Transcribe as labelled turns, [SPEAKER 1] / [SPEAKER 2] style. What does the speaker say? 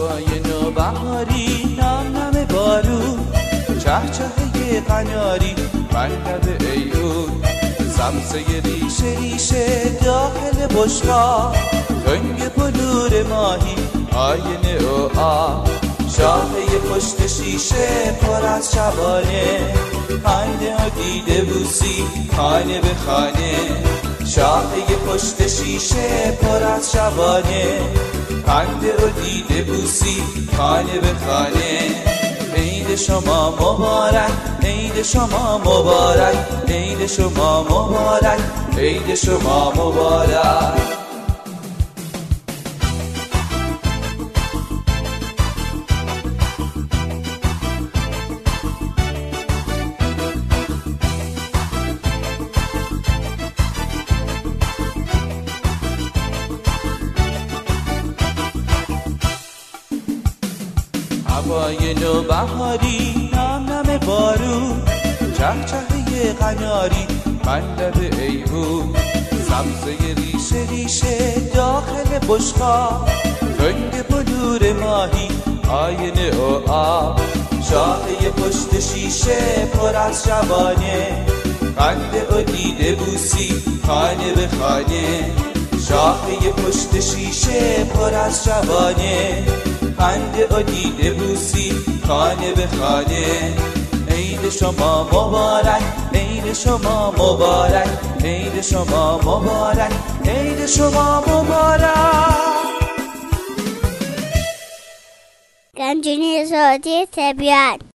[SPEAKER 1] هوای نوبهاری، نم نم بارون، چهچهه قناری، منگب ایون، سبزه ریشه ریشه داخل بشقا، تنگ بلور ماهی آینه و آب، شاهه پشت شیشه پر از شبانه، خنده و دیده بوسی خانه به خانه، شاهه پشت شیشه پر از شبانه، خنده و دیده بوسی خانه به خانه. عید شما مبارک، عید شما مبارک، عید شما مبارک، عید شما مبارک. هوای نوبهاری، نم نم بارون، چهچهه قناری، منگب ایون، سبزه ریشه ریشه داخل بشقا، تنگ بلور ماهی آینه و آب، شاهه پشت شیشه پر از شبانه، خنده و دیده بوسی خانه به خانه، شاهه پشت شیشه پر از شبانه، خنده و دیده بوسی خانه به خانه. عید شما مبارک، عید شما مبارک، عید شما مبارک، عید شما مبارک.
[SPEAKER 2] گنجینه صوتی طبیعت.